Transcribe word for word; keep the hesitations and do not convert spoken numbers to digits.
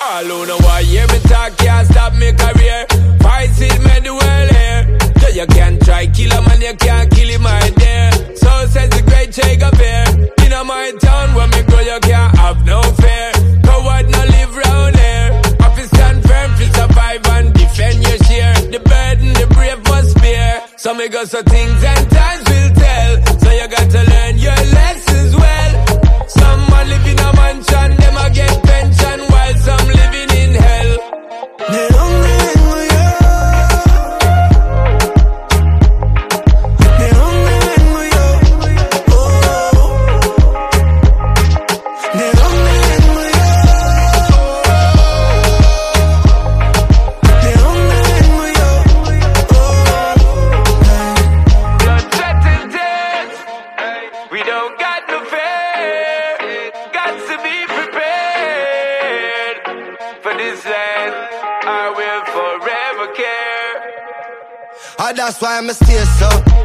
All who know why hear me talk can't stop me career. Fight it, me the world here. So you can try kill a man, you can't kill him right there. So says the great Che Guevara. In a my town where me grow, you can't have no fear. Coward no live round here. Have to stand firm to survive and defend your share. The burden the brave must bear. So me go so things and times will tell. So you got to learn your lessons well. Some a live in a mansion, them a get pension, while some living in hell. ¿De dónde vengo yo? ¿De dónde vengo yo? Oh. ¿De dónde vengo yo? ¿De dónde vengo yo? Oh. Blood, sweat and tears. We don't got no fear. Got to be prepared for this land. I will forever care. Ah, that's why I'm a stay so